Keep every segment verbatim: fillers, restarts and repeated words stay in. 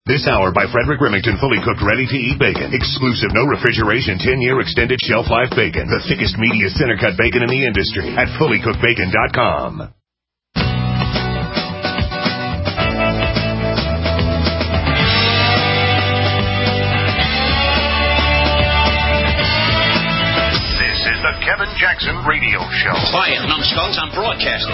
This hour by Frederick Remington, fully cooked, ready-to-eat bacon. Exclusive, no refrigeration, ten-year extended shelf life bacon. The thickest, meatiest, center-cut bacon in the industry at fully cooked bacon dot com. This is the Kevin Jackson Radio Show. Quiet, numbskulls, I'm broadcasting.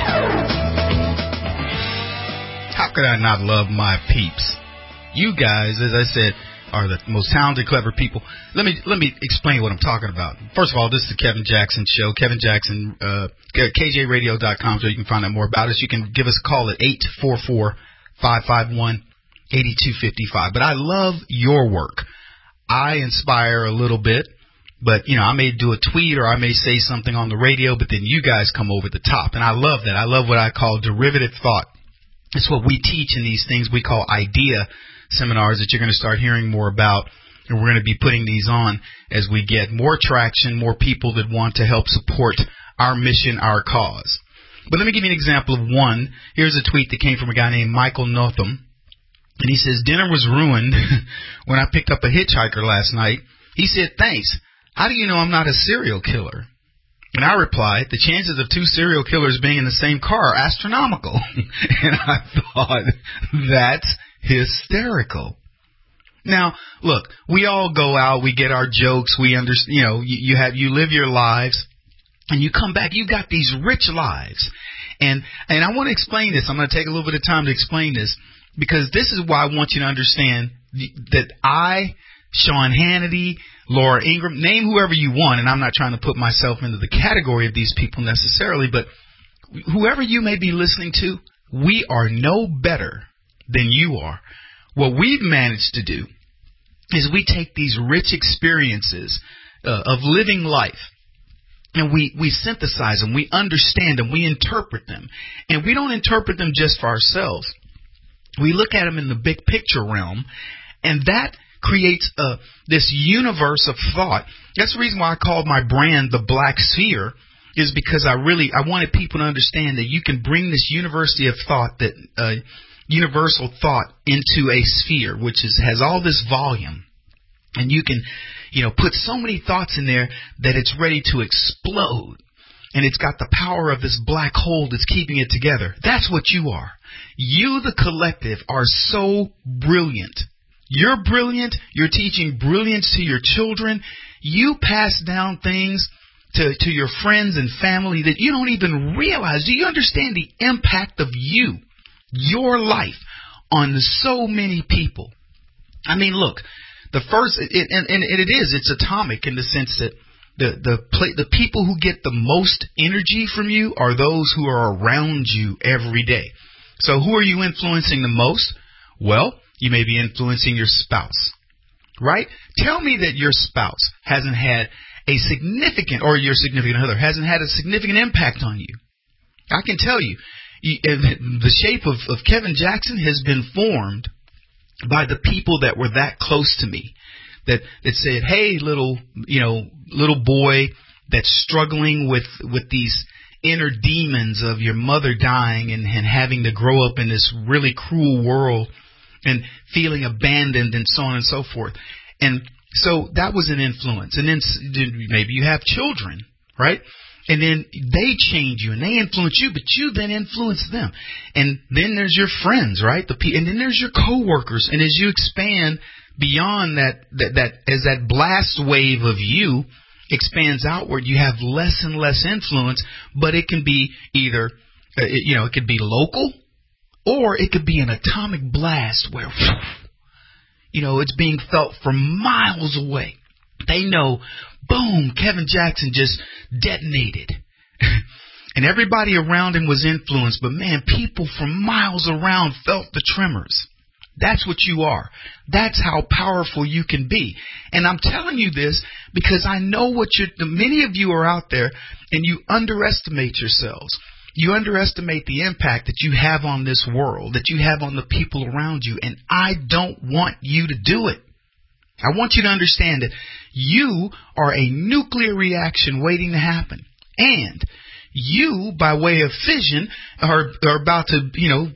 How could I not love my peeps? You guys, as I said, are the most talented, clever people. Let me let me explain what I'm talking about. First of all, this is the Kevin Jackson Show. Kevin Jackson, uh, K J radio dot com, so you can find out more about us. You can give us a call at eight four four, five five one, eight two five five. But I love your work. I inspire a little bit, but, you know, I may do a tweet or I may say something on the radio, but then you guys come over the top. And I love that. I love what I call derivative thought. It's what we teach in these things we call idea seminars that you're going to start hearing more about, and we're going to be putting these on as we get more traction, more people that want to help support our mission, our cause. But let me give you an example of one. Here's a tweet that came from a guy named Michael Notham, and he says, dinner was ruined when I picked up a hitchhiker last night. He said, thanks. How do you know I'm not a serial killer? And I replied, the chances of two serial killers being in the same car are astronomical. And I thought, that's hysterical. Now, look, we all go out, we get our jokes, we understand, you know, you, you have, you live your lives, and you come back, you've got these rich lives. And, and I want to explain this. I'm going to take a little bit of time to explain this, because this is why I want you to understand that I, Sean Hannity, Laura Ingraham, name whoever you want, and I'm not trying to put myself into the category of these people necessarily, but whoever you may be listening to, we are no better than you are. What we've managed to do is we take these rich experiences uh, of living life, and we, we synthesize them, we understand them, we interpret them. And we don't interpret them just for ourselves. We look at them in the big picture realm, and that creates a, this universe of thought. That's the reason why I called my brand the Black Sphere, is because I really I wanted people to understand that you can bring this university of thought, that uh, universal thought, into a sphere, which is has all this volume, and you can, you know, put so many thoughts in there that it's ready to explode, and it's got the power of this black hole that's keeping it together. That's what you are. You, the collective, are so brilliant. You're brilliant. You're teaching brilliance to your children. You pass down things to, to your friends and family that you don't even realize. Do you understand the impact of you, your life, on so many people? I mean, look, the first, it, and, and it is, it's atomic in the sense that the, the, the people who get the most energy from you are those who are around you every day. So who are you influencing the most? Well, you may be influencing your spouse, right? Tell me that your spouse hasn't had a significant, or your significant other hasn't had a significant impact on you. I can tell you, the shape of, of Kevin Jackson has been formed by the people that were that close to me, that, that said, hey, little, you know, little boy that's struggling with, with these inner demons of your mother dying and, and having to grow up in this really cruel world, and feeling abandoned and so on and so forth. And so that was an influence. And then maybe you have children, right? And then they change you and they influence you, but you then influence them. And then there's your friends, right? The and then there's your coworkers. And as you expand beyond that, that, that as that blast wave of you expands outward, you have less and less influence, but it can be either, uh, you know, it could be local, or it could be an atomic blast where, you know, it's being felt from miles away. They know, boom, Kevin Jackson just detonated. And everybody around him was influenced. But, man, people from miles around felt the tremors. That's what you are. That's how powerful you can be. And I'm telling you this because I know what you're, many of you are out there and you underestimate yourselves. You underestimate the impact that you have on this world, that you have on the people around you, and I don't want you to do it. I want you to understand that you are a nuclear reaction waiting to happen, and you, by way of fission, are, are about to, you know,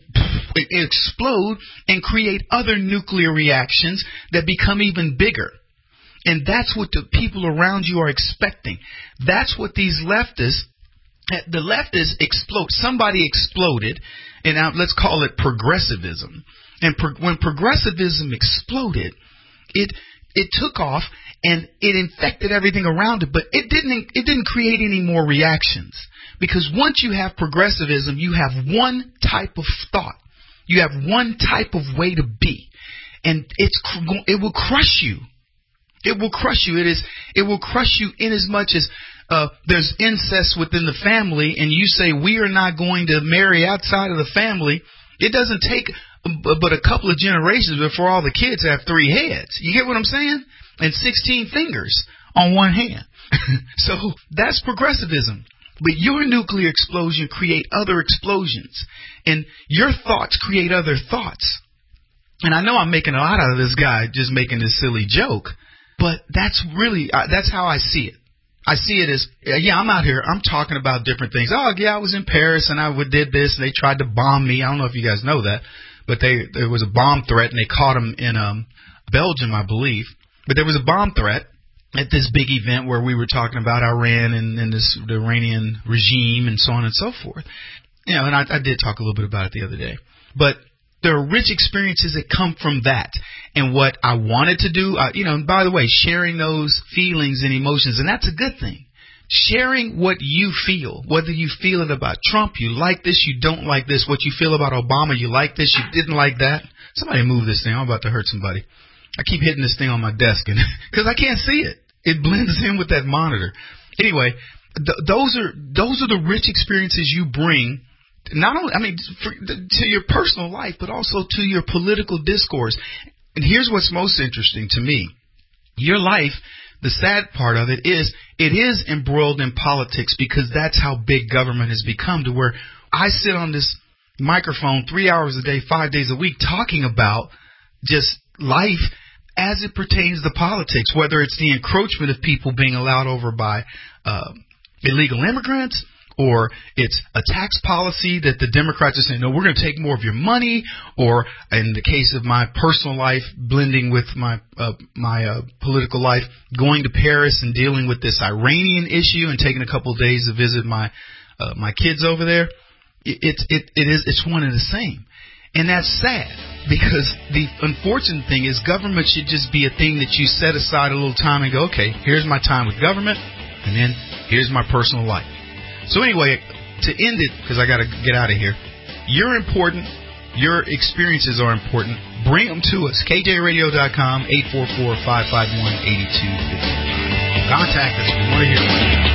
explode and create other nuclear reactions that become even bigger. And that's what the people around you are expecting. That's what these leftists, the leftists explode. Somebody exploded, and now let's call it progressivism. And pro- when progressivism exploded, it it took off and it infected everything around it, but it didn't it didn't create any more reactions. Because once you have progressivism, you have one type of thought. You have one type of way to be. And it's it will crush you. It will crush you. It is it will crush you in as much as uh, there's incest within the family, and you say we are not going to marry outside of the family. It doesn't take but a couple of generations before all the kids have three heads. You get what I'm saying? And sixteen fingers on one hand. So that's progressivism. But your nuclear explosion create other explosions, and your thoughts create other thoughts. And I know I'm making a lot out of this guy just making this silly joke, but that's really uh, that's how I see it. I see it as, yeah, I'm out here, I'm talking about different things. Oh, yeah, I was in Paris and I did this, and they tried to bomb me. I don't know if you guys know that, but they there was a bomb threat, and they caught him in um, Belgium, I believe. But there was a bomb threat at this big event where we were talking about Iran and, and this the Iranian regime and so on and so forth. You know, and I, I did talk a little bit about it the other day. But there are rich experiences that come from that. And what I wanted to do, uh, you know, and by the way, sharing those feelings and emotions, and that's a good thing. Sharing what you feel, whether you feel it about Trump, you like this, you don't like this, what you feel about Obama, you like this, you didn't like that. Somebody move this thing. I'm about to hurt somebody. I keep hitting this thing on my desk and because I can't see it. It blends in with that monitor. Anyway, th- those are those are the rich experiences you bring, not only, I mean, for, to your personal life, but also to your political discourse. And here's what's most interesting to me. Your life, the sad part of it is, it is embroiled in politics because that's how big government has become, to where I sit on this microphone three hours a day, five days a week, talking about just life as it pertains to politics, whether it's the encroachment of people being allowed over by uh, illegal immigrants, or it's a tax policy that the Democrats are saying, no, we're going to take more of your money, or in the case of my personal life, blending with my uh, my uh, political life, going to Paris and dealing with this Iranian issue and taking a couple of days to visit my uh, my kids over there. It's it, it is it's one and the same. And that's sad, because the unfortunate thing is government should just be a thing that you set aside a little time and go, okay, here's my time with government, and then here's my personal life. So anyway, to end it, because I got to get out of here, you're important. Your experiences are important. Bring them to us. K J radio dot com, eight four four, five five one, eight two five five. Contact us. We want to hear from you.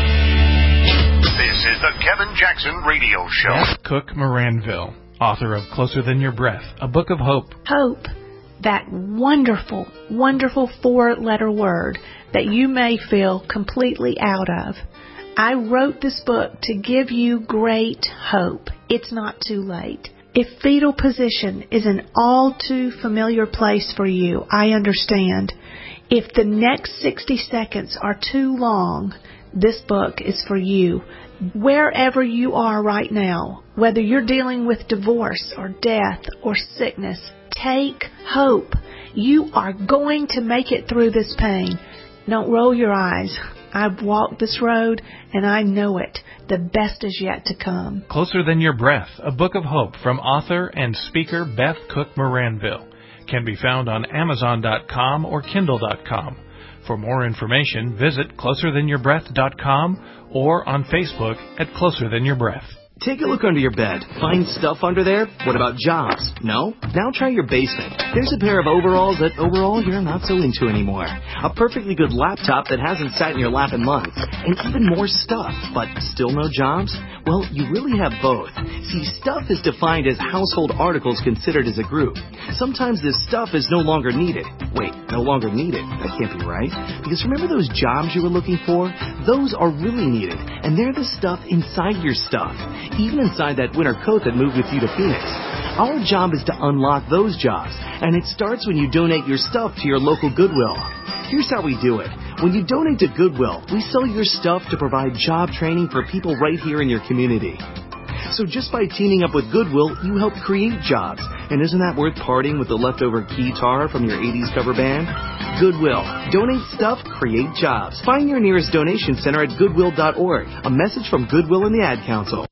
This is the Kevin Jackson Radio Show. Beth Cook Moranville, author of Closer Than Your Breath, a book of hope. Hope, that wonderful, wonderful four-letter word that you may feel completely out of. I wrote this book to give you great hope. It's not too late. If fetal position is an all too familiar place for you, I understand. If the next sixty seconds are too long, this book is for you. Wherever you are right now, whether you're dealing with divorce or death or sickness, take hope. You are going to make it through this pain. Don't roll your eyes. I've walked this road, and I know it. The best is yet to come. Closer Than Your Breath, a book of hope from author and speaker Beth Cook Moranville, can be found on Amazon dot com or Kindle dot com. For more information, visit closer than your breath dot com or on Facebook at Closer Than Your Breath. Take a look under your bed. Find stuff under there? What about jobs? No? Now try your basement. There's a pair of overalls that overall you're not so into anymore. A perfectly good laptop that hasn't sat in your lap in months. And even more stuff, but still no jobs? Well, you really have both. See, stuff is defined as household articles considered as a group. Sometimes this stuff is no longer needed. Wait, no longer needed? That can't be right. Because remember those jobs you were looking for? Those are really needed. And they're the stuff inside your stuff. Even inside that winter coat that moved with you to Phoenix. Our job is to unlock those jobs, and it starts when you donate your stuff to your local Goodwill. Here's how we do it. When you donate to Goodwill, we sell your stuff to provide job training for people right here in your community. So just by teaming up with Goodwill, you help create jobs. And isn't that worth parting with the leftover guitar from your eighties cover band? Goodwill. Donate stuff, create jobs. Find your nearest donation center at goodwill dot org. A message from Goodwill and the Ad Council.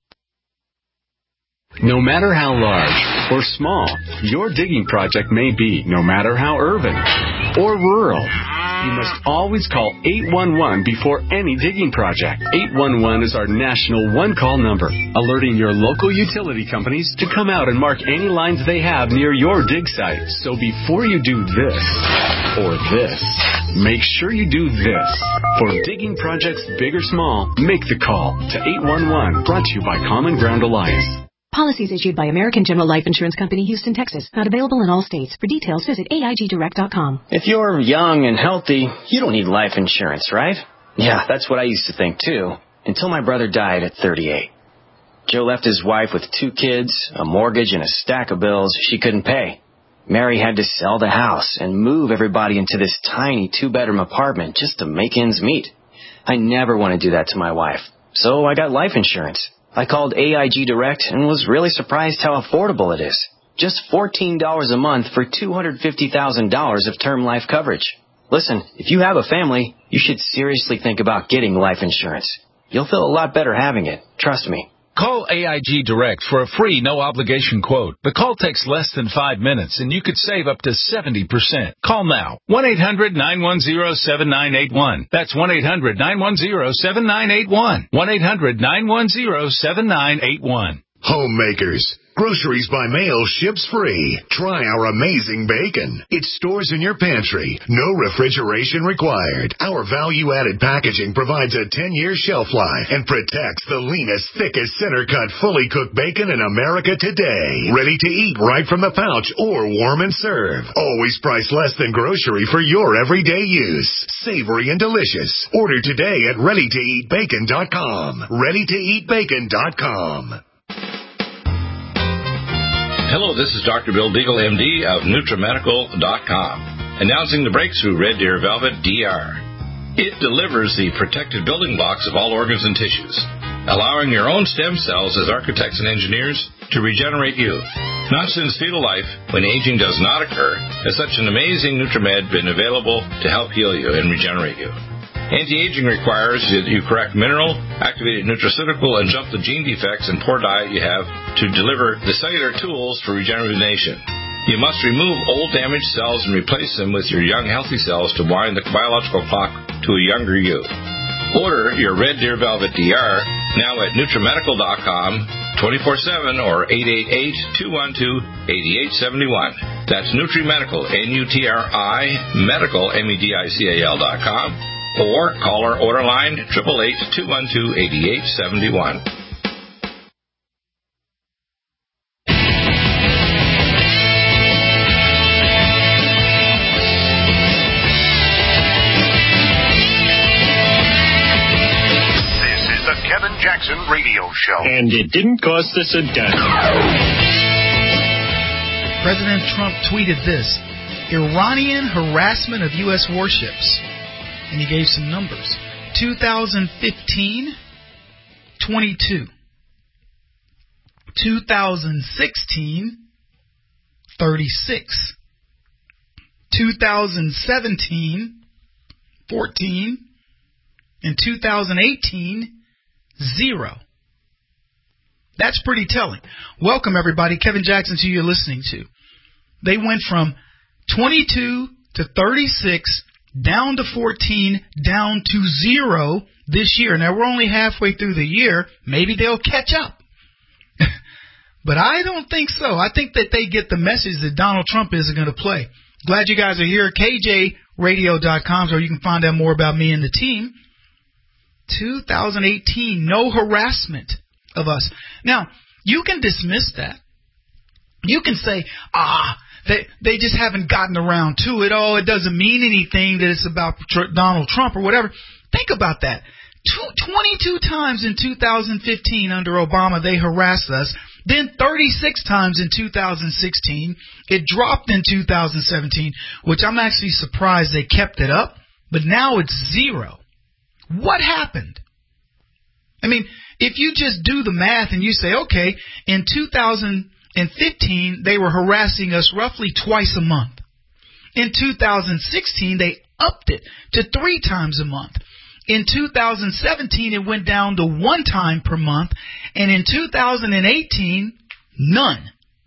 No matter how large or small your digging project may be, no matter how urban or rural, you must always call eight one one before any digging project. eight one one is our national one-call number, alerting your local utility companies to come out and mark any lines they have near your dig site. So before you do this or this, make sure you do this. For digging projects big or small, make the call to eight one one, brought to you by Common Ground Alliance. Policies issued by American General Life Insurance Company, Houston, Texas. Not available in all states. For details, visit A I G direct dot com. If you're young and healthy, you don't need life insurance, right? Yeah, that's what I used to think, too, until my brother died at thirty-eight. Joe left his wife with two kids, a mortgage, and a stack of bills she couldn't pay. Mary had to sell the house and move everybody into this tiny two-bedroom apartment just to make ends meet. I never want to do that to my wife, so I got life insurance. I called A I G Direct and was really surprised how affordable it is. Just fourteen dollars a month for two hundred fifty thousand dollars of term life coverage. Listen, if you have a family, you should seriously think about getting life insurance. You'll feel a lot better having it. Trust me. Call A I G Direct for a free, no-obligation quote. The call takes less than five minutes, and you could save up to seventy percent. Call now. one eight hundred nine one zero seven nine eight one. That's one eight hundred nine one zero seven nine eight one. one eight hundred nine one zero seven nine eight one. Homemakers. Groceries by mail ships free. Try our amazing bacon. It stores in your pantry. No refrigeration required. Our value-added packaging provides a ten-year shelf life and protects the leanest, thickest, center-cut, fully cooked bacon in America today. Ready to eat right from the pouch or warm and serve. Always priced less than grocery for your everyday use. Savory and delicious. Order today at ready to eat bacon dot com. ready to eat bacon dot com. Hello, this is Doctor Bill Deagle, M D of Nutramedical dot com, announcing the breakthrough Red Deer Velvet D R. It delivers the protected building blocks of all organs and tissues, allowing your own stem cells as architects and engineers to regenerate you. Not since fetal life, when aging does not occur, has such an amazing Nutramed been available to help heal you and regenerate you. Anti-aging requires that you correct mineral, activated nutraceutical, and jump the gene defects and poor diet you have to deliver the cellular tools for regeneration. You must remove old damaged cells and replace them with your young healthy cells to wind the biological clock to a younger you. Order your Red Deer Velvet D R now at Nutramedical dot com, twenty-four seven or eight eight eight, two one two, eight eight seven one. That's Nutrimedical, N U T R I, medical, M E D I C A L dot com. Or call our order line, eight eight eight, two one two, eight eight seven one. This is the Kevin Jackson Radio Show. And it didn't cost us a dime. President Trump tweeted this: Iranian harassment of U S warships. And he gave some numbers. two thousand fifteen, twenty-two. two thousand sixteen, thirty-six. two thousand seventeen, fourteen. And two thousand eighteen, zero. That's pretty telling. Welcome, everybody. Kevin Jackson to you you're listening to. They went from twenty-two to thirty-six, down to fourteen, down to zero this year. Now, we're only halfway through the year. Maybe they'll catch up. But I don't think so. I think that they get the message that Donald Trump isn't going to play. Glad you guys are here. K J radio dot com, so you can find out more about me and the team. two thousand eighteen, no harassment of us. Now, you can dismiss that. You can say, ah, They they just haven't gotten around to it. Oh, it doesn't mean anything that it's about tr- Donald Trump or whatever. Think about that. Two, twenty-two times in two thousand fifteen under Obama they harassed us. Then thirty-six times in two thousand sixteen. It dropped in two thousand seventeen, which I'm actually surprised they kept it up. But now it's zero. What happened? I mean, if you just do the math and you say, okay, in two thousand fifteen, they were harassing us roughly twice a month. In two thousand sixteen, they upped it to three times a month. In two thousand seventeen, it went down to one time per month. And in two thousand eighteen, none.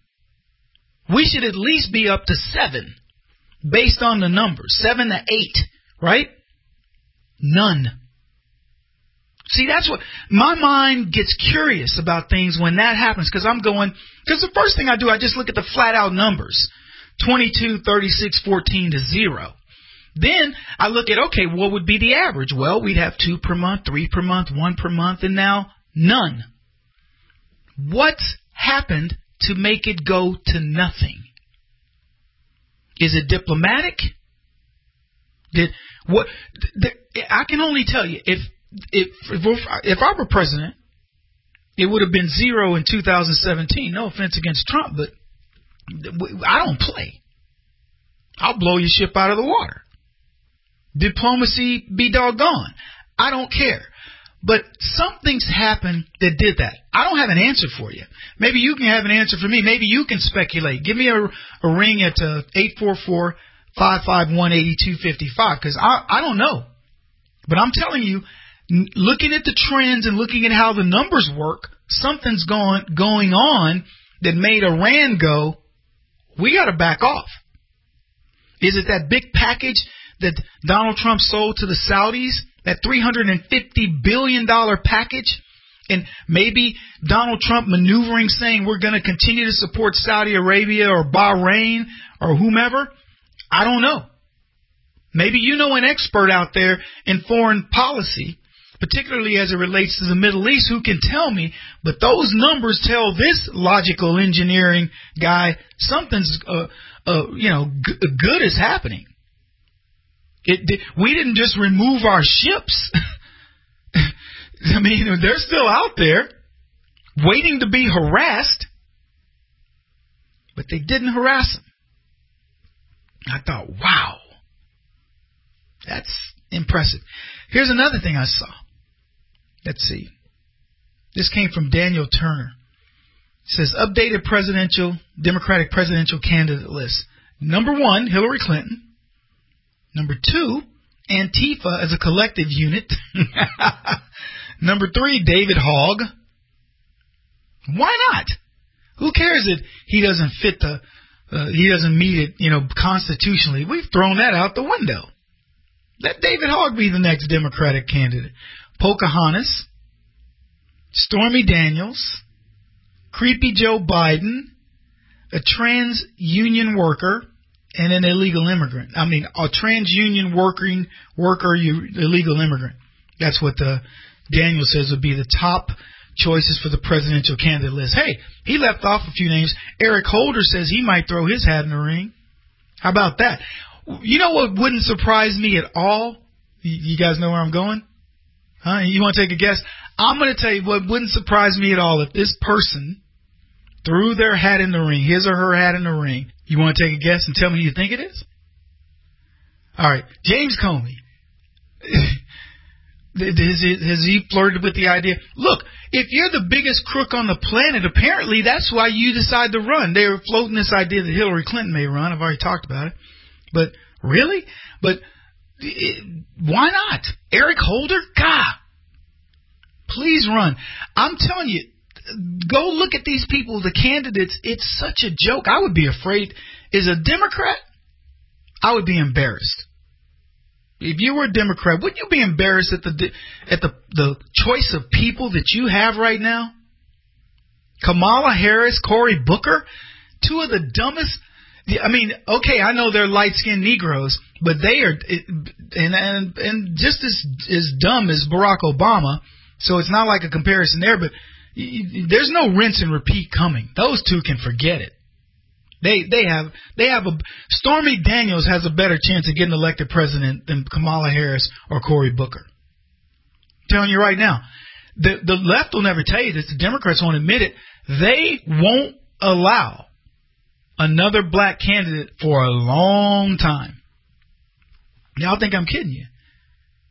We should at least be up to seven based on the numbers. Seven to eight, right? None. See, that's what my mind gets curious about things when that happens, because I'm going, because the first thing I do, I just look at the flat out numbers, twenty-two, thirty-six, fourteen to zero. Then I look at, okay, what would be the average? Well, we'd have two per month, three per month, one per month, and now none. What's happened to make it go to nothing? Is it diplomatic? Did what? I can only tell you, if If, if if I were president, it would have been zero in two thousand seventeen. No offense against Trump, but I don't play. I'll blow your ship out of the water. Diplomacy be doggone. I don't care. But something's happened that did that. I don't have an answer for you. Maybe you can have an answer for me. Maybe you can speculate. Give me a, a ring at uh, eight four four, five five one, eight two five five, because I, I don't know. But I'm telling you, looking at the trends and looking at how the numbers work, something's going going on that made Iran go, we got to back off. Is it that big package that Donald Trump sold to the Saudis, that three hundred fifty billion dollars package? And maybe Donald Trump maneuvering, saying we're going to continue to support Saudi Arabia or Bahrain or whomever? I don't know. Maybe you know an expert out there in foreign policy, particularly as it relates to the Middle East, who can tell me, but those numbers tell this logical engineering guy something's, uh, uh, you know, g- good is happening. It, we didn't just remove our ships. I mean, they're still out there waiting to be harassed, but they didn't harass them. I thought, wow, that's impressive. Here's another thing I saw. Let's see. This came from Daniel Turner. It says, updated presidential, Democratic presidential candidate list. Number one, Hillary Clinton. Number two, Antifa as a collective unit. Number three, David Hogg. Why not? Who cares that he doesn't fit the, uh, he doesn't meet it, you know, constitutionally? We've thrown that out the window. Let David Hogg be the next Democratic candidate. Pocahontas, Stormy Daniels, creepy Joe Biden, a trans union worker, and an illegal immigrant. I mean, a trans union working worker, you, illegal immigrant. That's what the Daniel says would be the top choices for the presidential candidate list. Hey, he left off a few names. Eric Holder says he might throw his hat in the ring. How about that? You know what wouldn't surprise me at all? You guys know where I'm going? Huh? You want to take a guess? I'm going to tell you what wouldn't surprise me at all if this person threw their hat in the ring, his or her hat in the ring. You want to take a guess and tell me who you think it is? All right. James Comey. Has he, has he flirted with the idea? Look, if you're the biggest crook on the planet, apparently that's why you decide to run. They were floating this idea that Hillary Clinton may run. I've already talked about it. But really? But it, why not? Eric Holder? God. Please run. I'm telling you, go look at these people, the candidates. It's such a joke. I would be afraid. As a Democrat, I would be embarrassed. If you were a Democrat, wouldn't you be embarrassed at the at the the choice of people that you have right now? Kamala Harris, Cory Booker, two of the dumbest. I mean, okay, I know they're light-skinned Negroes, but they are and and and just as as dumb as Barack Obama. So it's not like a comparison there, but there's no rinse and repeat coming. Those two can forget it. They they have they have a Stormy Daniels has a better chance of getting elected president than Kamala Harris or Cory Booker. I'm telling you right now, the the left will never tell you this. The Democrats won't admit it. They won't allow another black candidate for a long time. Y'all think I'm kidding you?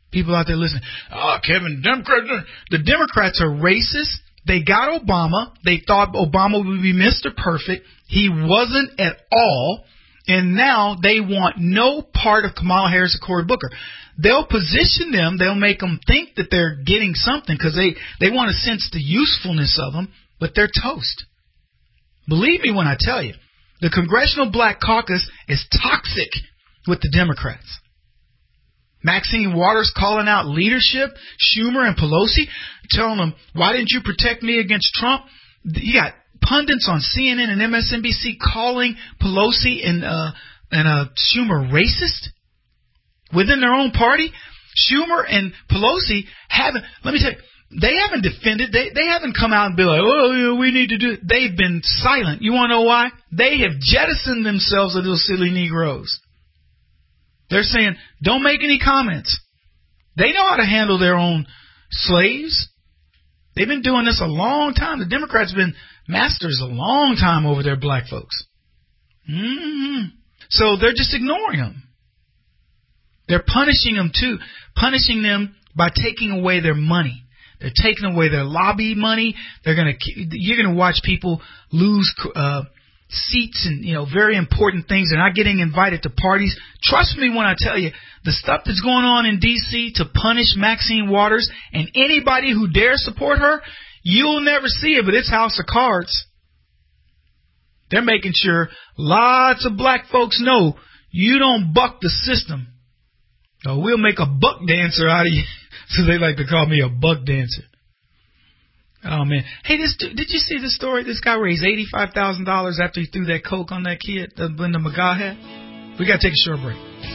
People out there listening, oh, Kevin, Democrats, the Democrats are racist. They got Obama. They thought Obama would be Mister Perfect. He wasn't at all. And now they want no part of Kamala Harris or Cory Booker. They'll position them. They'll make them think that they're getting something because they, they want to sense the usefulness of them, but they're toast. Believe me when I tell you, the Congressional Black Caucus is toxic with the Democrats. Maxine Waters calling out leadership, Schumer and Pelosi, telling them, why didn't you protect me against Trump? You got pundits on C N N and M S N B C calling Pelosi and, uh, and uh, Schumer racist within their own party. Schumer and Pelosi haven't, let me tell you, they haven't defended, they, they haven't come out and been like, oh, yeah, we need to do it. They've been silent. You want to know why? They have jettisoned themselves of those silly Negroes. They're saying, don't make any comments. They know how to handle their own slaves. They've been doing this a long time. The Democrats have been masters a long time over their black folks. Mm-hmm. So they're just ignoring them. They're punishing them, too. Punishing them by taking away their money. They're taking away their lobby money. They're gonna, you're going to watch people lose uh seats and, you know, very important things. They're not getting invited to parties. Trust me when I tell you, the stuff that's going on in D C to punish Maxine Waters and anybody who dares support her, you'll never see it, but it's House of Cards. They're making sure lots of black folks know you don't buck the system. So we'll make a buck dancer out of you. So they like to call me a buck dancer. Oh, man. Hey, this did you see the story? This guy raised eighty-five thousand dollars after he threw that coke on that kid, the Linda McGaugh had. We got to take a short break.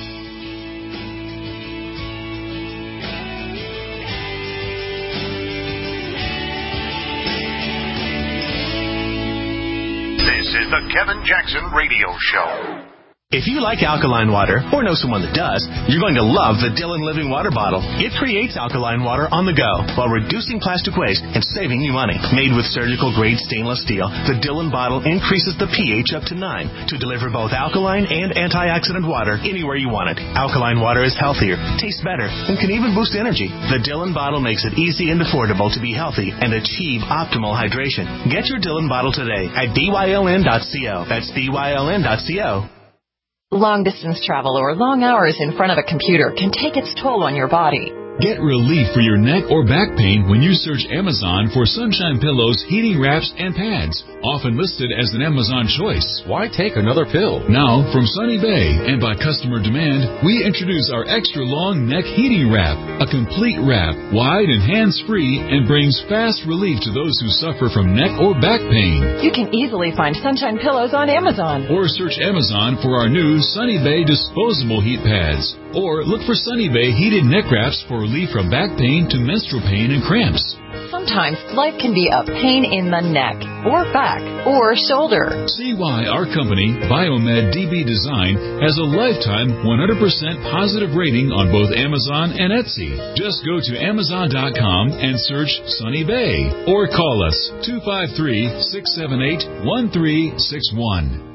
This is the Kevin Jackson Radio Show. If you like alkaline water, or know someone that does, you're going to love the Dillon Living Water Bottle. It creates alkaline water on the go while reducing plastic waste and saving you money. Made with surgical-grade stainless steel, the Dillon bottle increases the pH up to nine to deliver both alkaline and antioxidant water anywhere you want it. Alkaline water is healthier, tastes better, and can even boost energy. The Dillon bottle makes it easy and affordable to be healthy and achieve optimal hydration. Get your Dillon bottle today at B Y L N dot co. That's B Y L N dot co. Long-distance travel or long hours in front of a computer can take its toll on your body. Get relief for your neck or back pain when you search Amazon for Sunshine Pillows, heating wraps, and pads, often listed as an Amazon choice. Why take another pill? Now, from Sunny Bay and by customer demand, we introduce our extra long neck heating wrap, a complete wrap, wide and hands-free, and brings fast relief to those who suffer from neck or back pain. You can easily find Sunshine Pillows on Amazon. Or search Amazon for our new Sunny Bay disposable heat pads. Or look for Sunny Bay heated neck wraps for relief from back pain to menstrual pain and cramps. Sometimes life can be a pain in the neck, or back, or shoulder. See why our company, Biomed D B Design, has a lifetime one hundred percent positive rating on both Amazon and Etsy. Just go to Amazon dot com and search Sunny Bay. Or call us two five three, six seven eight, one three six one.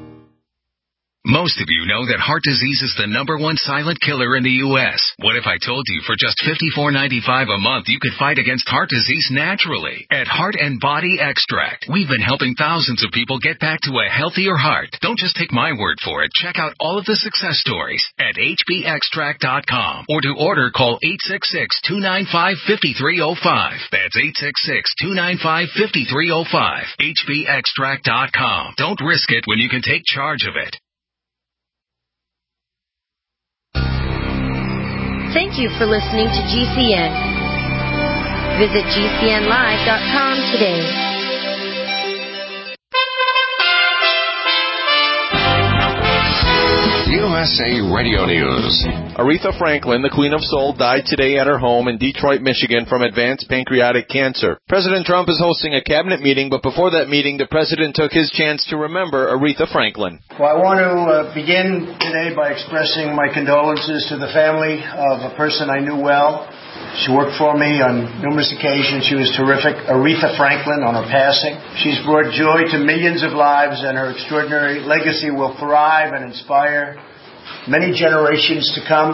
Most of you know that heart disease is the number one silent killer in the U S What if I told you for just fifty-four ninety-five a month you could fight against heart disease naturally? At Heart and Body Extract, we've been helping thousands of people get back to a healthier heart. Don't just take my word for it. Check out all of the success stories at H B extract dot com. Or to order, call eight six six, two nine five, five three zero five. That's eight six six, two nine five, five three zero five. H B extract dot com. Don't risk it when you can take charge of it. Thank you for listening to G C N. Visit G C N live dot com today. U S A Radio News. Aretha Franklin, the Queen of Soul, died today at her home in Detroit, Michigan from advanced pancreatic cancer. President Trump is hosting a cabinet meeting, but before that meeting, the president took his chance to remember Aretha Franklin. Well, I want to uh, begin today by expressing my condolences to the family of a person I knew well. She worked for me on numerous occasions. She was terrific. Aretha Franklin, on her passing. She's brought joy to millions of lives, and her extraordinary legacy will thrive and inspire many generations to come.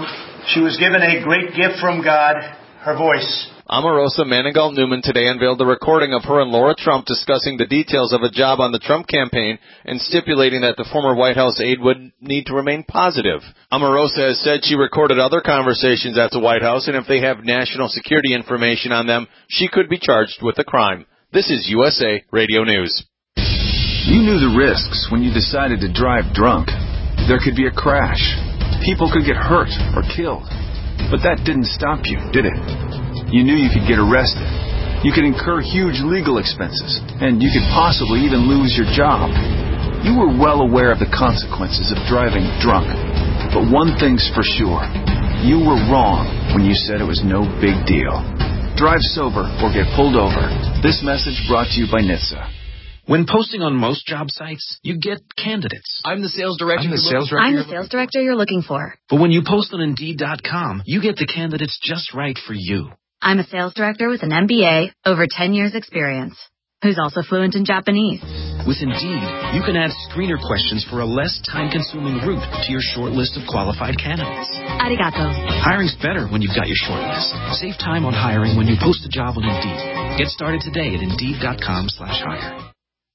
She was given a great gift from God, her voice. Omarosa Manigault Newman today unveiled a recording of her and Laura Trump discussing the details of a job on the Trump campaign and stipulating that the former White House aide would need to remain positive. Omarosa has said she recorded other conversations at the White House, and if they have national security information on them, she could be charged with a crime. This is U S A Radio News. You knew the risks when you decided to drive drunk. There could be a crash. People could get hurt or killed. But that didn't stop you, did it? You knew you could get arrested. You could incur huge legal expenses, and you could possibly even lose your job. You were well aware of the consequences of driving drunk. But one thing's for sure. You were wrong when you said it was no big deal. Drive sober or get pulled over. This message brought to you by N H T S A. When posting on most job sites, you get candidates. I'm the sales director. I'm the sales director. I'm the sales director you're looking for. But when you post on Indeed dot com, you get the candidates just right for you. I'm a sales director with an M B A, over ten years experience, who's also fluent in Japanese. With Indeed, you can add screener questions for a less time-consuming route to your short list of qualified candidates. Arigato. Hiring's better when you've got your short list. Save time on hiring when you post a job on Indeed. Get started today at Indeed dot com slash hire.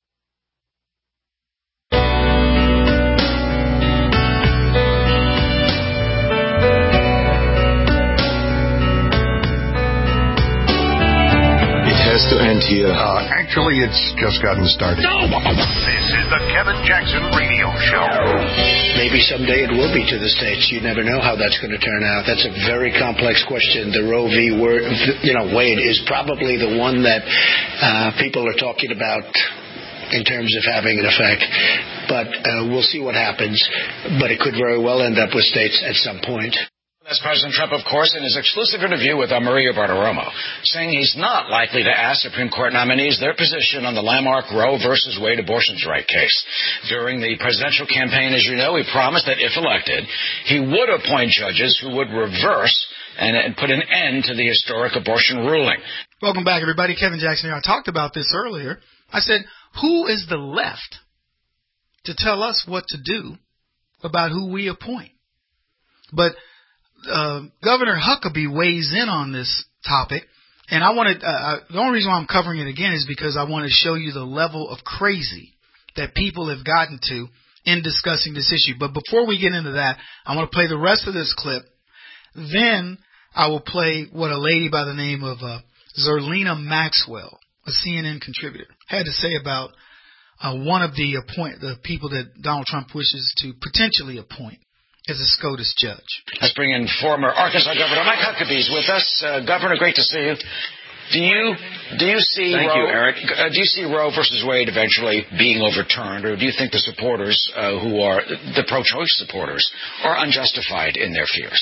To end here. Uh, actually, it's just gotten started. No! This is the Kevin Jackson Radio Show. Maybe someday it will be to the States. You never know how that's going to turn out. That's a very complex question. The Roe v. you know, Wade is probably the one that uh, people are talking about in terms of having an effect. But uh, we'll see what happens. But it could very well end up with states at some point. That's President Trump, of course, in his exclusive interview with uh, Maria Bartiromo, saying he's not likely to ask Supreme Court nominees their position on the landmark Roe versus Wade abortion rights case. During the presidential campaign, as you know, he promised that if elected, he would appoint judges who would reverse and, and put an end to the historic abortion ruling. Welcome back, everybody. Kevin Jackson here. I talked about this earlier. I said, who is the left to tell us what to do about who we appoint? But Uh, Governor Huckabee weighs in on this topic, and I wanted, uh, the only reason why I'm covering it again is because I want to show you the level of crazy that people have gotten to in discussing this issue. But before we get into that, I want to play the rest of this clip. Then I will play what a lady by the name of uh, Zerlina Maxwell, a C N N contributor, had to say about uh, one of the appoint the people that Donald Trump wishes to potentially appoint as a SCOTUS judge. Let's bring in former Arkansas Governor Mike Huckabee's with us. Uh, Governor, great to see you. Do you do you see Thank Roe, you, Eric. Uh, do you see Roe versus Wade eventually being overturned, or do you think the supporters uh, who are the pro-choice supporters are unjustified in their fears?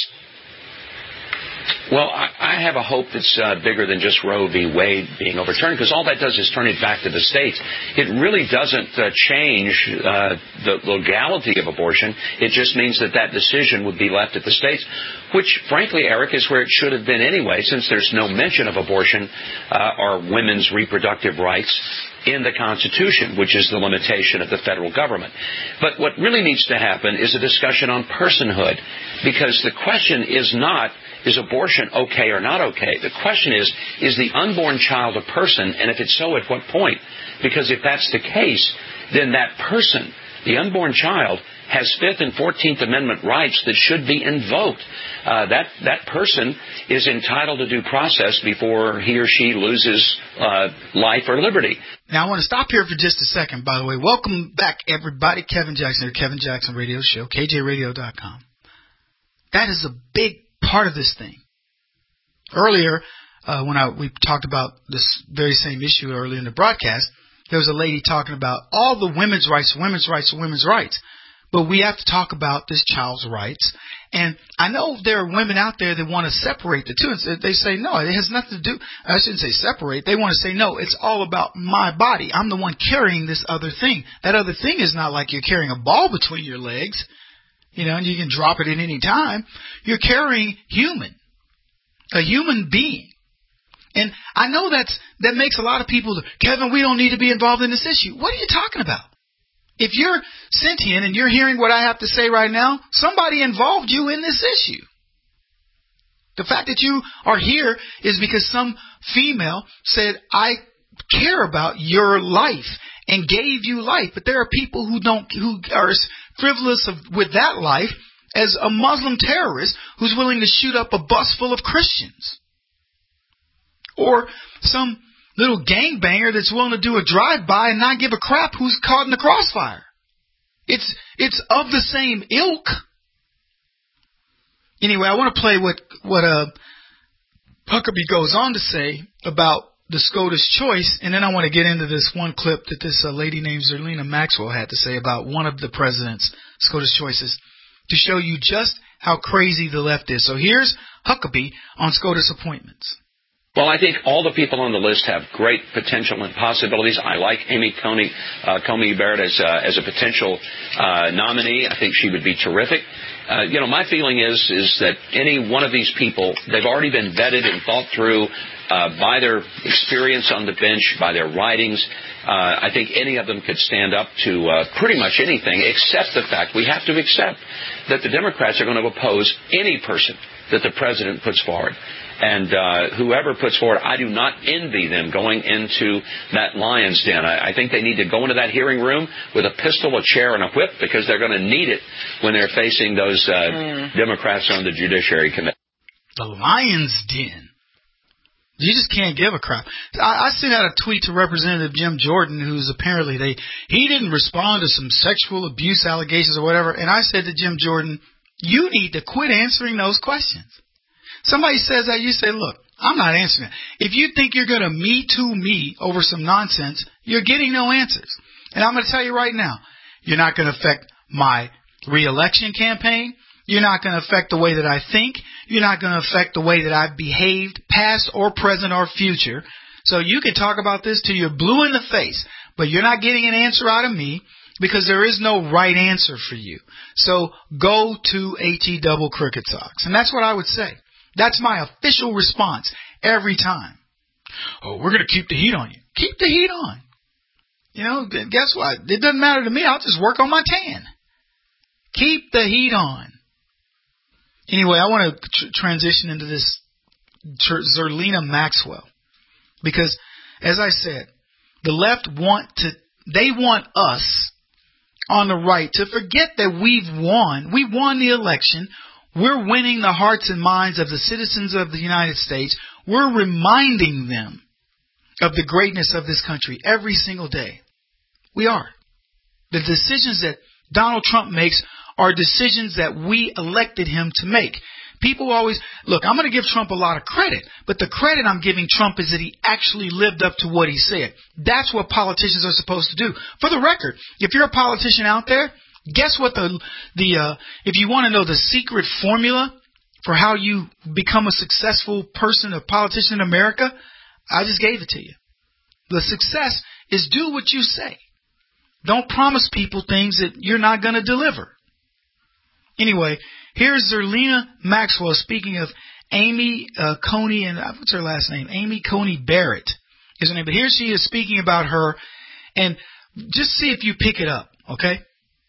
Well, I, I have a hope that's uh, bigger than just Roe v. Wade being overturned, because all that does is turn it back to the states. It really doesn't uh, change uh, the legality of abortion. It just means that that decision would be left at the states, which, frankly, Eric, is where it should have been anyway, since there's no mention of abortion uh, or women's reproductive rights in the Constitution, which is the limitation of the federal government. But what really needs to happen is a discussion on personhood, because the question is not, is abortion okay or not okay? The question is, is the unborn child a person, and if it's so, at what point? Because if that's the case, then that person, the unborn child, has Fifth and Fourteenth Amendment rights that should be invoked. Uh, that that person is entitled to due process before he or she loses uh, life or liberty. Now, I want to stop here for just a second, by the way. Welcome back, everybody. Kevin Jackson, Kevin Jackson Radio Show, K J radio dot com. That is a big part of this thing. Earlier, uh, when I we talked about this very same issue earlier in the broadcast, there was a lady talking about all the women's rights, women's rights, women's rights. But we have to talk about this child's rights. And I know there are women out there that want to separate the two. And they say, no, it has nothing to do. I shouldn't say separate. They want to say, no, it's all about my body. I'm the one carrying this other thing. That other thing is not like you're carrying a ball between your legs, you know, and you can drop it at any time. You're carrying human, a human being. And I know that's, that makes a lot of people, Kevin, we don't need to be involved in this issue. What are you talking about? If you're sentient and you're hearing what I have to say right now, somebody involved you in this issue. The fact that you are here is because some female said, I care about your life and gave you life. But there are people who don't, who are as frivolous of, with that life as a Muslim terrorist who's willing to shoot up a bus full of Christians. Or some little gangbanger that's willing to do a drive-by and not give a crap who's caught in the crossfire. It's it's of the same ilk. Anyway, I want to play what what uh, Huckabee goes on to say about the SCOTUS choice, and then I want to get into this one clip that this uh, lady named Zerlina Maxwell had to say about one of the president's SCOTUS choices to show you just how crazy the left is. So here's Huckabee on SCOTUS appointments. Well, I think all the people on the list have great potential and possibilities. I like Amy Coney, uh, Coney Barrett as, uh, as a potential uh, nominee. I think she would be terrific. Uh, you know, my feeling is is that any one of these people, they've already been vetted and thought through uh, by their experience on the bench, by their writings. Uh, I think any of them could stand up to uh, pretty much anything, except the fact we have to accept that the Democrats are going to oppose any person that the president puts forward. And uh, whoever puts forward, I do not envy them going into that lion's den. I, I think they need to go into that hearing room with a pistol, a chair, and a whip, because they're going to need it when they're facing those uh, mm. Democrats on the Judiciary Committee. The lion's den. You just can't give a crap. I, I sent out a tweet to Representative Jim Jordan, who's apparently they he didn't respond to some sexual abuse allegations or whatever, and I said to Jim Jordan, you need to quit answering those questions. Somebody says that, you say, look, I'm not answering that. If you think you're going to me too me over some nonsense, you're getting no answers. And I'm going to tell you right now, you're not going to affect my re-election campaign. You're not going to affect the way that I think. You're not going to affect the way that I've behaved, past or present or future. So you can talk about this till you're blue in the face, but you're not getting an answer out of me because there is no right answer for you. So go to HE double cricket socks. And that's what I would say. That's my official response every time. Oh, we're going to keep the heat on you. Keep the heat on. You know, guess what? It doesn't matter to me. I'll just work on my tan. Keep the heat on. Anyway, I want to tr- transition into this Zerlina Maxwell. Because, as I said, the left want to, they want us on the right to forget that we've won. We won the election. We're winning the hearts and minds of the citizens of the United States. We're reminding them of the greatness of this country every single day. We are. The decisions that Donald Trump makes are decisions that we elected him to make. People always, look, I'm going to give Trump a lot of credit, but the credit I'm giving Trump is that he actually lived up to what he said. That's what politicians are supposed to do. For the record, if you're a politician out there, guess what the, the uh, if you want to know the secret formula for how you become a successful person, a politician in America, I just gave it to you. The success is do what you say. Don't promise people things that you're not going to deliver. Anyway, here's Zerlina Maxwell speaking of Amy uh, Coney, and uh, what's her last name? Amy Coney Barrett is her name. But here she is speaking about her, and just see if you pick it up, okay?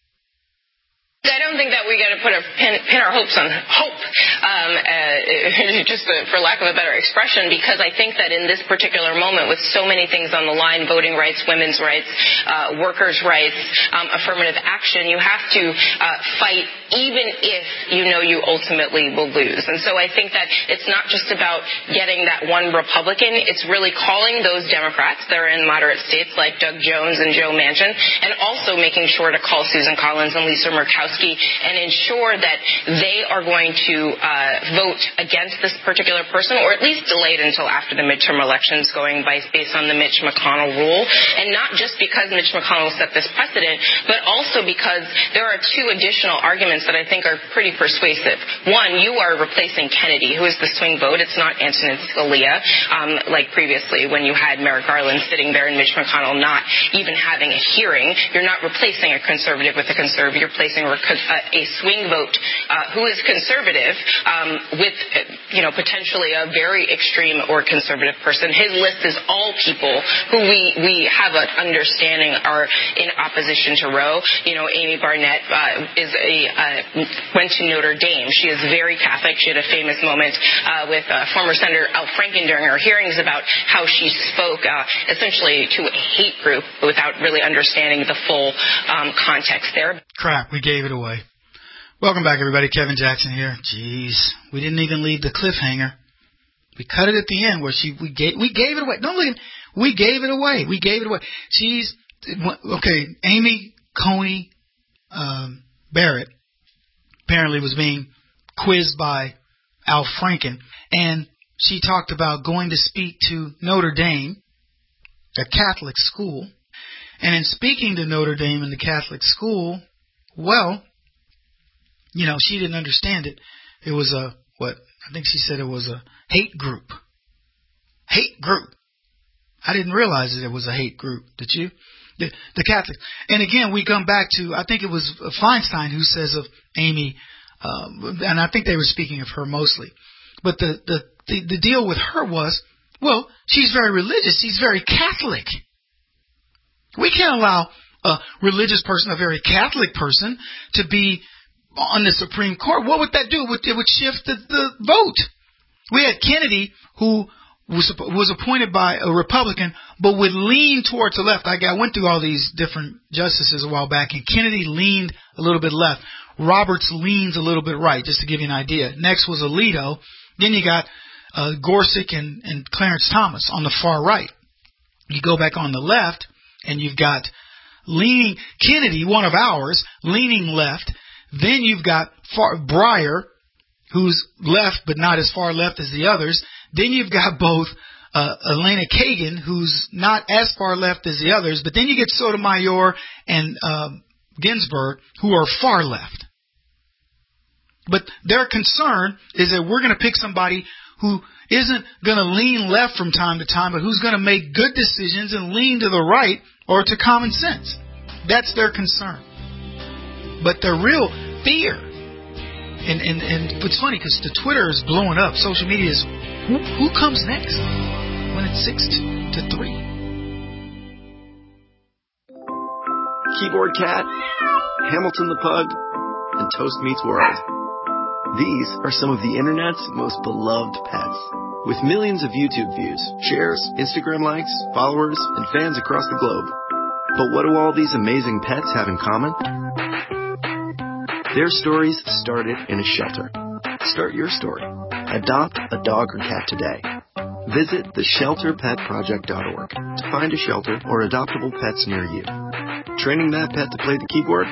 I don't think that we got to put a pin, pin our hopes on hope, um, uh, just for lack of a better expression, because I think that in this particular moment, with so many things on the line, voting rights, women's rights, uh, workers' rights, um, affirmative action, you have to uh, fight even if you know you ultimately will lose. And so I think that it's not just about getting that one Republican. It's really calling those Democrats that are in moderate states like Doug Jones and Joe Manchin, and also making sure to call Susan Collins and Lisa Murkowski and ensure that they are going to uh, vote against this particular person, or at least delay it until after the midterm elections, going by, based on the Mitch McConnell rule. And not just because Mitch McConnell set this precedent, but also because there are two additional arguments that I think are pretty persuasive. One, you are replacing Kennedy, who is the swing vote. It's not Antonin Scalia, um, like previously when you had Merrick Garland sitting there and Mitch McConnell not even having a hearing. You're not replacing a conservative with a conservative. You're replacing a a swing vote uh, who is conservative um, with, you know, potentially a very extreme or conservative person. His list is all people who we, we have an understanding are in opposition to Roe. You know, Amy Barnett uh, is a uh, went to Notre Dame. She is very Catholic. She had a famous moment uh, with uh, former Senator Al Franken during her hearings about how she spoke uh, essentially to a hate group without really understanding the full um, context there. Crap, we gave it away. Welcome back, everybody. Kevin Jackson here. Jeez, we didn't even leave the cliffhanger. We cut it at the end where she we gave we gave it away. Don't look at we gave it away. We gave it away. She's okay. Amy Coney um, Barrett apparently was being quizzed by Al Franken, and she talked about going to speak to Notre Dame, a Catholic school. And in speaking to Notre Dame and the Catholic school, well, you know, she didn't understand it. It was a, what, I think she said it was a hate group. Hate group. I didn't realize that it was a hate group. Did you? The, the Catholics. And again, we come back to, I think it was Feinstein who says of Amy, um, and I think they were speaking of her mostly. But the, the, the, the deal with her was, well, she's very religious. She's very Catholic. We can't allow a religious person, a very Catholic person, to be on the Supreme Court. What would that do? It would, it would shift the, the vote. We had Kennedy, who was was appointed by a Republican, but would lean towards the left. I, I went through all these different justices a while back, and Kennedy leaned a little bit left. Roberts leans a little bit right, just to give you an idea. Next was Alito. Then you got uh, Gorsuch and, and Clarence Thomas on the far right. You go back on the left, and you've got leaning Kennedy, one of ours, leaning left. Then you've got far, Breyer, who's left but not as far left as the others. Then you've got both uh, Elena Kagan, who's not as far left as the others. But then you get Sotomayor and uh, Ginsburg, who are far left. But their concern is that we're going to pick somebody who isn't going to lean left from time to time, but who's going to make good decisions and lean to the right or to common sense. That's their concern. But their real fear, and, and, and it's funny because the Twitter is blowing up, social media is, who, who comes next when it's six to three? Keyboard Cat, Hamilton the Pug, and Toast Meets World. These are some of the internet's most beloved pets. With millions of YouTube views, shares, Instagram likes, followers, and fans across the globe. But what do all these amazing pets have in common? Their stories started in a shelter. Start your story. Adopt a dog or cat today. Visit the shelter pet project dot org to find a shelter or adoptable pets near you. Training that pet to play the keyboard?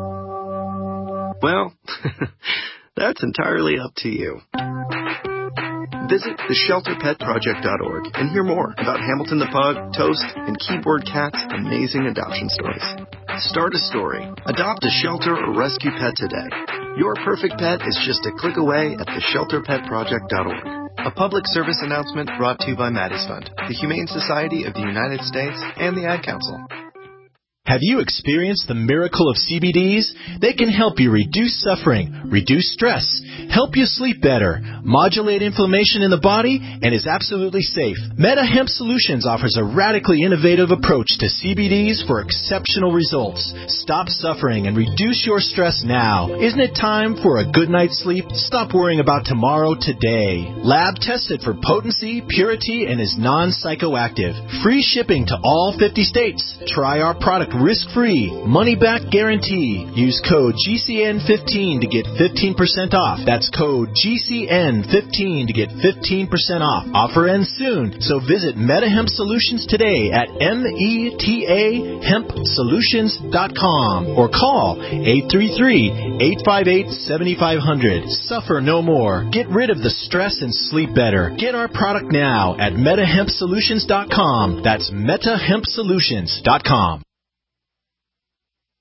Well, that's entirely up to you. Visit the shelter pet project dot org and hear more about Hamilton the Pug, Toast, and Keyboard Cat's amazing adoption stories. Start a story, adopt a shelter or rescue pet today. Your perfect pet is just a click away at the shelter pet project dot org. A public service announcement brought to you by Maddie's Fund, the Humane Society of the United States, and the Ad Council. Have you experienced the miracle of C B Ds? They can help you reduce suffering, reduce stress, help you sleep better, modulate inflammation in the body, and is absolutely safe. Meta Hemp Solutions offers a radically innovative approach to C B Ds for exceptional results. Stop suffering and reduce your stress now. Isn't it time for a good night's sleep? Stop worrying about tomorrow today. Lab tested for potency, purity, and is non-psychoactive. Free shipping to all fifty states. Try our product risk-free, money-back guarantee. Use code G C N fifteen to get fifteen percent off. That's code G C N fifteen to get fifteen percent off. Offer ends soon, so visit MetaHemp Solutions today at meta hemp solutions dot com or call eight three three, eight five eight, seven five zero zero. Suffer no more. Get rid of the stress and sleep better. Get our product now at meta hemp solutions dot com. That's meta hemp solutions dot com.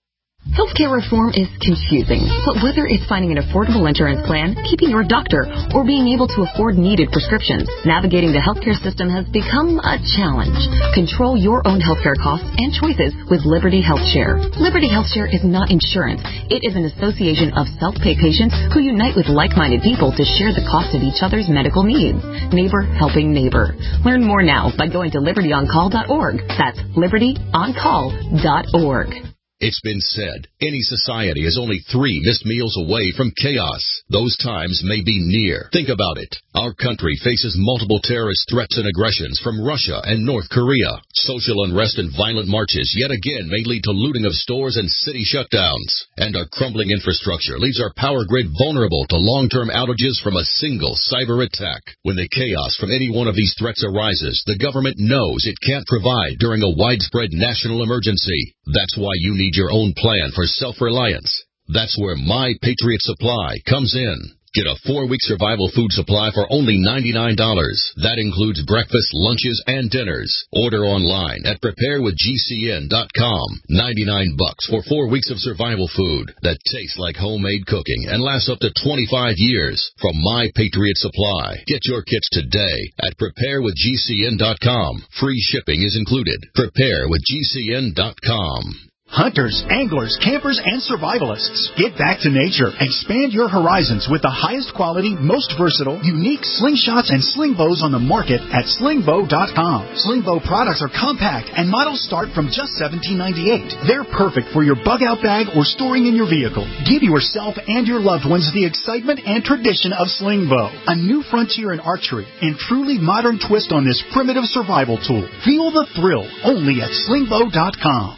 Healthcare reform is confusing, but whether it's finding an affordable insurance plan, keeping your doctor, or being able to afford needed prescriptions, navigating the healthcare system has become a challenge. Control your own healthcare costs and choices with Liberty HealthShare. Liberty HealthShare is not insurance. It is an association of self-pay patients who unite with like-minded people to share the cost of each other's medical needs. Neighbor helping neighbor. Learn more now by going to liberty on call dot org. That's liberty on call dot org. It's been said, any society is only three missed meals away from chaos. Those times may be near. Think about it. Our country faces multiple terrorist threats and aggressions from Russia and North Korea. Social unrest and violent marches yet again may lead to looting of stores and city shutdowns. And our crumbling infrastructure leaves our power grid vulnerable to long-term outages from a single cyber attack. When the chaos from any one of these threats arises, the government knows it can't provide during a widespread national emergency. That's why you need your own plan for self-reliance. That's where My Patriot Supply comes in. Get a four-week survival food supply for only ninety-nine dollars. That includes breakfast, lunches, and dinners. Order online at prepare with G C N dot com. ninety-nine bucks for four weeks of survival food that tastes like homemade cooking and lasts up to twenty-five years from My Patriot Supply. Get your kits today at prepare with G C N dot com. Free shipping is included. prepare with G C N dot com. Hunters, anglers, campers, and survivalists, get back to nature. Expand your horizons with the highest quality, most versatile, unique slingshots and sling bows on the market at sling bow dot com. Sling bow products are compact and models start from just seventeen ninety-eight. They're perfect for your bug-out bag or storing in your vehicle. Give yourself and your loved ones the excitement and tradition of sling bow, a new frontier in archery and truly modern twist on this primitive survival tool. Feel the thrill only at sling bow dot com.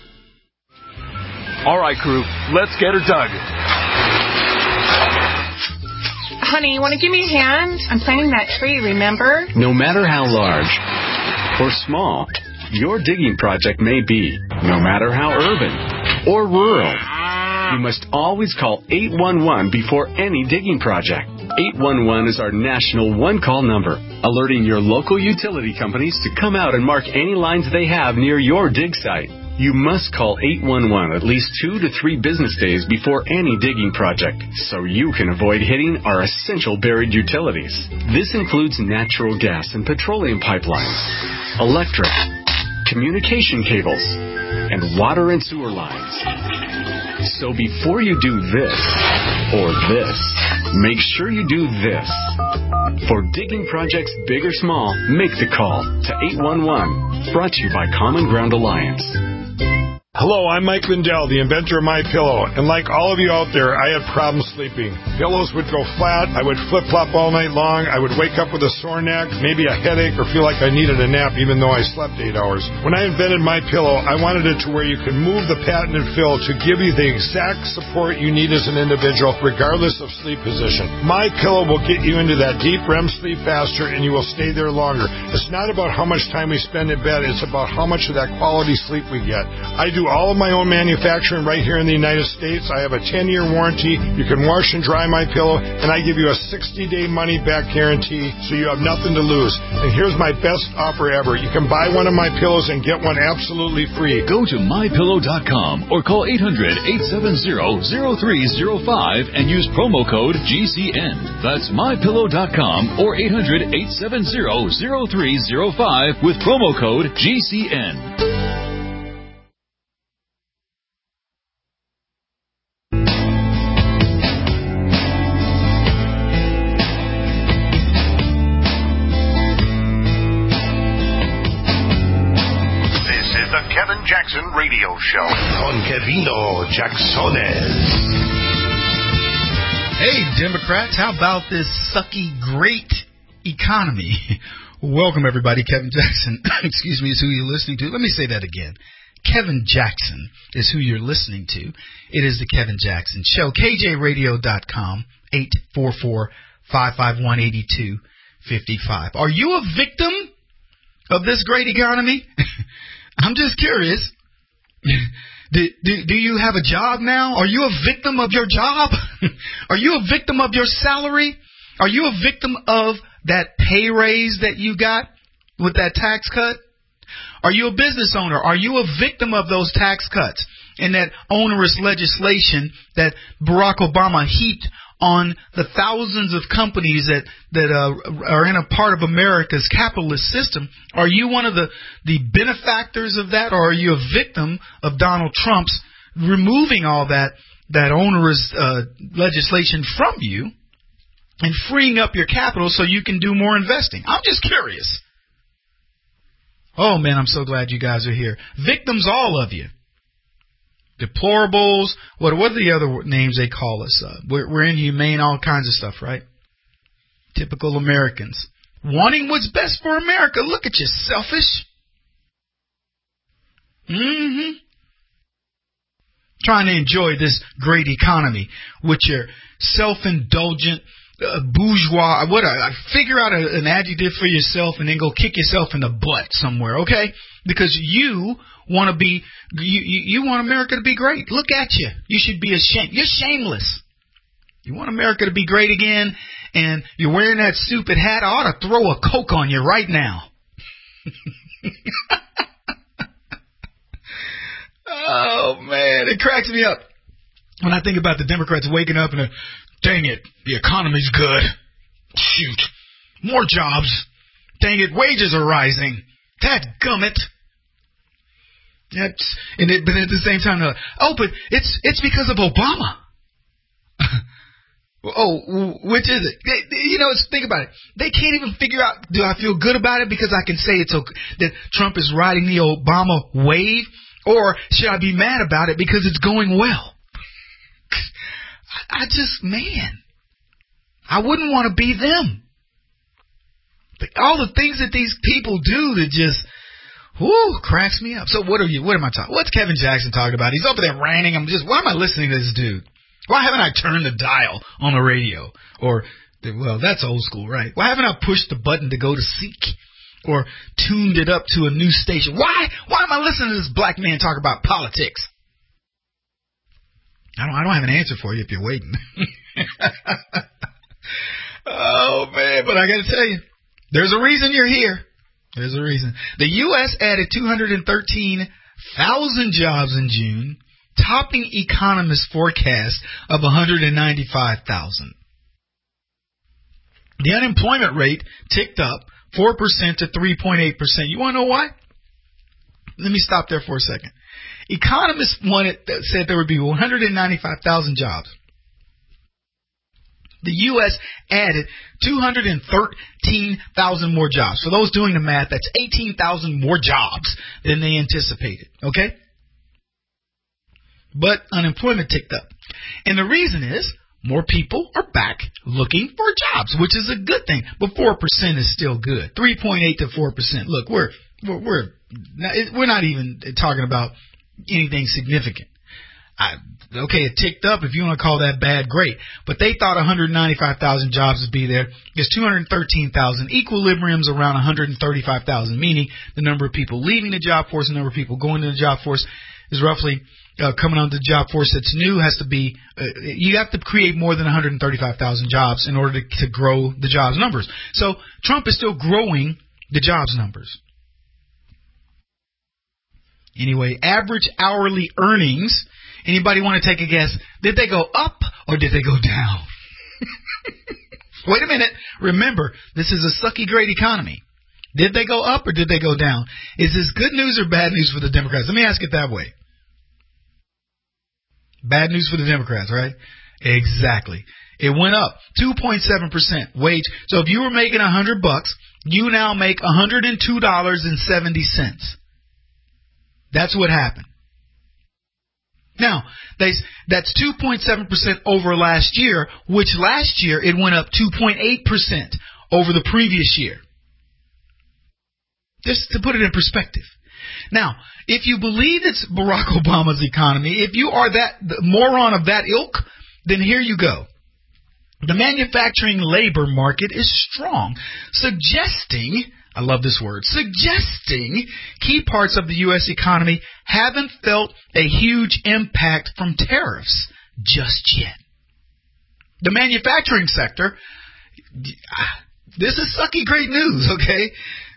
All right, crew, let's get her dug. Honey, you want to give me a hand? I'm planting that tree, remember? No matter how large or small your digging project may be, no matter how urban or rural, you must always call eight one one before any digging project. eight one one is our national one-call number, alerting your local utility companies to come out and mark any lines they have near your dig site. You must call eight one one at least two to three business days before any digging project, so you can avoid hitting our essential buried utilities. This includes natural gas and petroleum pipelines, electric, communication cables, and water and sewer lines. So before you do this or this, make sure you do this. For digging projects big or small, make the call to eight one one. Brought to you by Common Ground Alliance. Hello, I'm Mike Lindell, the inventor of MyPillow, and like all of you out there, I had problems sleeping. Pillows would go flat, I would flip-flop all night long, I would wake up with a sore neck, maybe a headache, or feel like I needed a nap even though I slept eight hours. When I invented MyPillow, I wanted it to where you could move the patented fill to give you the exact support you need as an individual, regardless of sleep position. MyPillow will get you into that deep R E M sleep faster, and you will stay there longer. It's not about how much time we spend in bed, it's about how much of that quality sleep we get. I do all of my own manufacturing right here in the United States. I have a ten-year warranty. You can wash and dry my pillow, and I give you a sixty-day money-back guarantee, so you have nothing to lose. And here's my best offer ever. You can buy one of my pillows and get one absolutely free. Go to my pillow dot com or call eight hundred, eight seven zero, zero three zero five and use promo code G C N. That's my pillow dot com or eight hundred, eight seven zero, zero three zero five with promo code G C N. Kevin Jackson Radio Show. Con Kevino Jacksones. Hey, Democrats, how about this sucky great economy? Welcome, everybody. Kevin Jackson, excuse me, is who you're listening to. Let me say that again. Kevin Jackson is who you're listening to. It is the Kevin Jackson Show. K J radio dot com, eight four four, five five one, eight two five five. Are you a victim of this great economy? I'm just curious. Do, do, do you have a job now? Are you a victim of your job? Are you a victim of your salary? Are you a victim of that pay raise that you got with that tax cut? Are you a business owner? Are you a victim of those tax cuts? and that onerous legislation that Barack Obama heaped on the thousands of companies that that uh, are in a part of America's capitalist system? Are you one of the, the benefactors of that, or are you a victim of Donald Trump's removing all that that onerous uh, legislation from you and freeing up your capital so you can do more investing? I'm just curious. Oh, man, I'm so glad you guys are here. Victims, all of you. Deplorables, what what are the other names they call us? Uh, we're, we're inhumane, all kinds of stuff, right? Typical Americans. Wanting what's best for America. Look at you, selfish. Mm-hmm. Trying to enjoy this great economy with your self-indulgent uh, bourgeois. What? I figure out a, an adjective for yourself and then go kick yourself in the butt somewhere, okay? Because you want to be, you, you, you want America to be great. Look at you. You should be ashamed. You're shameless. You want America to be great again, and you're wearing that stupid hat. I ought to throw a Coke on you right now. Oh, man, it cracks me up when I think about the Democrats waking up and, uh, dang it, the economy's good. Shoot, more jobs. Dang it, wages are rising. Dadgummit. That's, and it, but at the same time, uh, oh, but it's it's because of Obama. Oh, which is it? They, you know, think about it. They can't even figure out, do I feel good about it because I can say it's okay, that Trump is riding the Obama wave? Or should I be mad about it because it's going well? I just, man, I wouldn't want to be them. All the things that these people do that just, whoo, cracks me up. So what are you, what am I talking, what's Kevin Jackson talking about? He's over there ranting. I'm just, why am I listening to this dude? Why haven't I turned the dial on the radio? Or, well, that's old school, right? Why haven't I pushed the button to go to seek? Or tuned it up to a new station? Why? Why am I listening to this black man talk about politics? I don't. I don't have an answer for you if you're waiting. Oh man! But I got to tell you, there's a reason you're here. There's a reason. The U S added two hundred thirteen thousand jobs in June, topping economists' forecast of one hundred ninety-five thousand. The unemployment rate ticked up four percent to three point eight percent. You want to know why? Let me stop there for a second. Economists wanted, said there would be one hundred ninety-five thousand jobs. The U S added two hundred thirteen thousand more jobs. For those doing the math, that's eighteen thousand more jobs than they anticipated. Okay? But unemployment ticked up. And the reason is, more people are back looking for jobs, which is a good thing. But four percent is still good. three point eight to four percent. Look, we're, we're, we're, we're not even talking about anything significant. I, okay, it ticked up. If you want to call that bad, great. But they thought one hundred ninety-five thousand jobs would be there. There's two hundred thirteen thousand. Equilibrium's around one hundred thirty-five thousand, meaning the number of people leaving the job force, the number of people going to the job force is roughly uh, coming on the job force that's new has to be, uh, you have to create more than one hundred thirty-five thousand jobs in order to, to grow the jobs numbers. So Trump is still growing the jobs numbers. Anyway, average hourly earnings, anybody want to take a guess? Did they go up or did they go down? Wait a minute. Remember, this is a sucky great economy. Did they go up or did they go down? Is this good news or bad news for the Democrats? Let me ask it that way. Bad news for the Democrats, right? Exactly. It went up two point seven percent wage. So if you were making one hundred bucks, you now make one hundred two dollars and seventy cents. That's what happened. Now, they, that's two point seven percent over last year, which last year it went up two point eight percent over the previous year. Just to put it in perspective. Now, if you believe it's Barack Obama's economy, if you are that the moron of that ilk, then here you go. The manufacturing labor market is strong, suggesting, I love this word, suggesting key parts of the U S economy haven't felt a huge impact from tariffs just yet. The manufacturing sector, this is sucky great news, okay,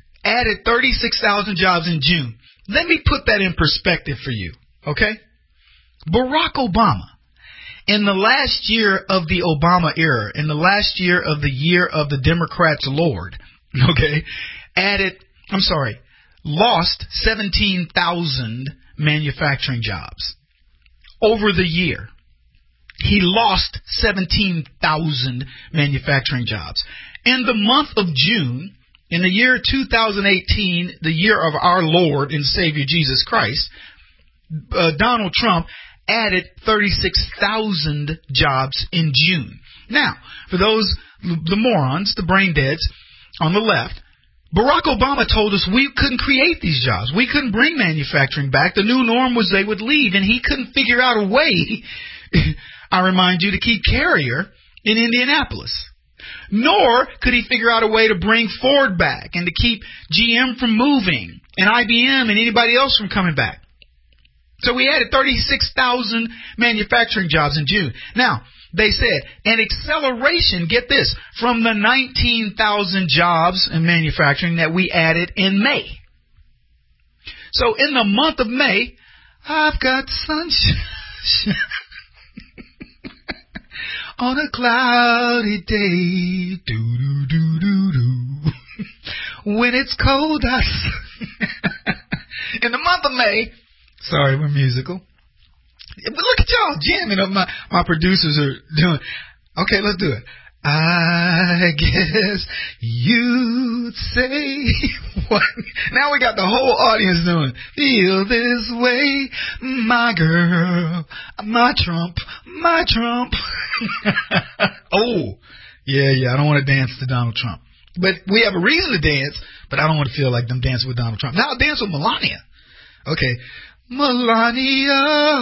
added thirty-six thousand jobs in June. Let me put that in perspective for you, okay? Barack Obama, in the last year of the Obama era, in the last year of the year of the Democrats' Lord, okay, added, I'm sorry, lost seventeen thousand manufacturing jobs over the year. He lost seventeen thousand manufacturing jobs. In the month of June, in the year two thousand eighteen, the year of our Lord and Savior Jesus Christ, uh, Donald Trump added thirty-six thousand jobs in June. Now, for those, the morons, the brain deads on the left, Barack Obama told us we couldn't create these jobs. We couldn't bring manufacturing back. The new norm was they would leave, and he couldn't figure out a way, I remind you, to keep Carrier in Indianapolis. Nor could he figure out a way to bring Ford back and to keep G M from moving and I B M and anybody else from coming back. So we added thirty-six thousand manufacturing jobs in June. Now, they said an acceleration, get this, from the nineteen thousand jobs in manufacturing that we added in May. So in the month of May, I've got sunshine on a cloudy day. Do, do, do, do, do. When it's cold outside. In the month of May, sorry, we're musical. But look at y'all jamming up. My, my producers are doing. Okay, let's do it. I guess you'd say what? Now we got the whole audience doing. Feel this way, my girl, my Trump, my Trump. Oh, yeah, yeah. I don't want to dance to Donald Trump, but we have a reason to dance. But I don't want to feel like them dancing with Donald Trump. Now I'll dance with Melania. Okay. Melania.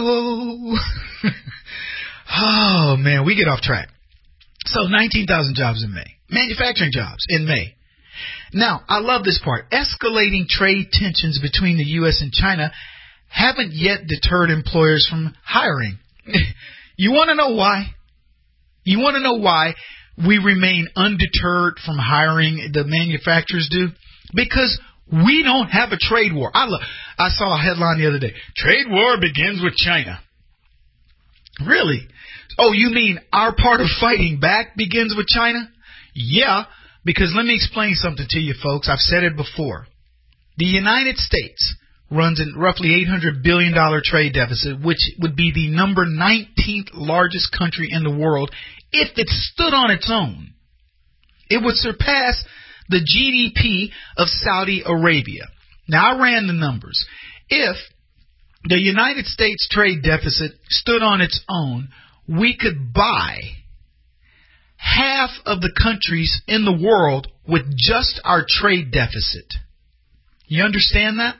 Oh, man, we get off track. So nineteen thousand jobs in May. Manufacturing jobs in May. Now, I love this part. Escalating trade tensions between the U S and China haven't yet deterred employers from hiring. You want to know why? You want to know why we remain undeterred from hiring, the manufacturers do? Because we don't have a trade war. I love, I saw a headline the other day. Trade war begins with China. Really? Oh, you mean our part of fighting back begins with China? Yeah, because let me explain something to you, folks. I've said it before. The United States runs a roughly eight hundred billion dollars trade deficit, which would be the number nineteenth largest country in the world if it stood on its own. It would surpass the G D P of Saudi Arabia. Now, I ran the numbers. If the United States trade deficit stood on its own, we could buy half of the countries in the world with just our trade deficit. You understand that?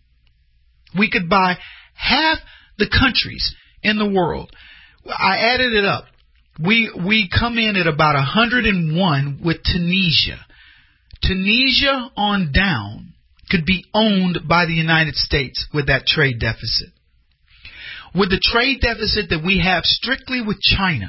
We could buy half the countries in the world. I added it up. We we come in at about one hundred one with Tunisia. Tunisia on down could be owned by the United States with that trade deficit. With the trade deficit that we have strictly with China,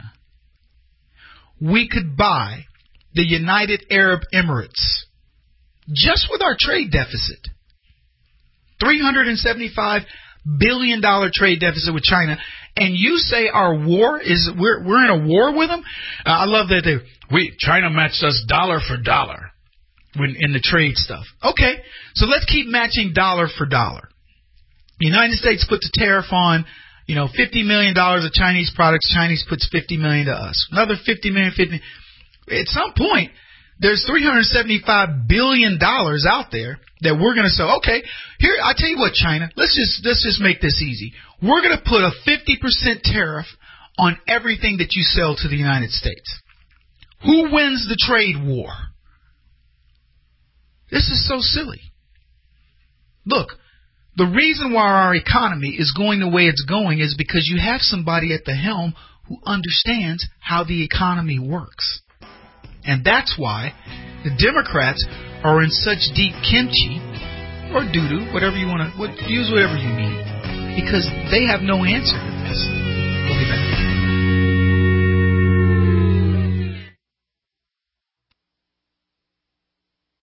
we could buy the United Arab Emirates just with our trade deficit. three hundred seventy-five billion dollars trade deficit with China. And you say our war is, we're, we're in a war with them? Uh, I love that they, we, China matched us dollar for dollar when in the trade stuff. Okay, so let's keep matching dollar for dollar. The United States puts a tariff on, you know, fifty million dollars of Chinese products. Chinese puts fifty million dollars to us. Another fifty million dollars, fifty million dollars. At some point, there's three hundred seventy-five billion dollars out there that we're going to say, okay, here, I tell you what, China, let's just, let's just make this easy. We're going to put a fifty percent tariff on everything that you sell to the United States. Who wins the trade war? This is so silly. Look, the reason why our economy is going the way it's going is because you have somebody at the helm who understands how the economy works. And that's why the Democrats are in such deep kimchi or doo-doo, whatever you want to, what, use whatever you need, because they have no answer to this.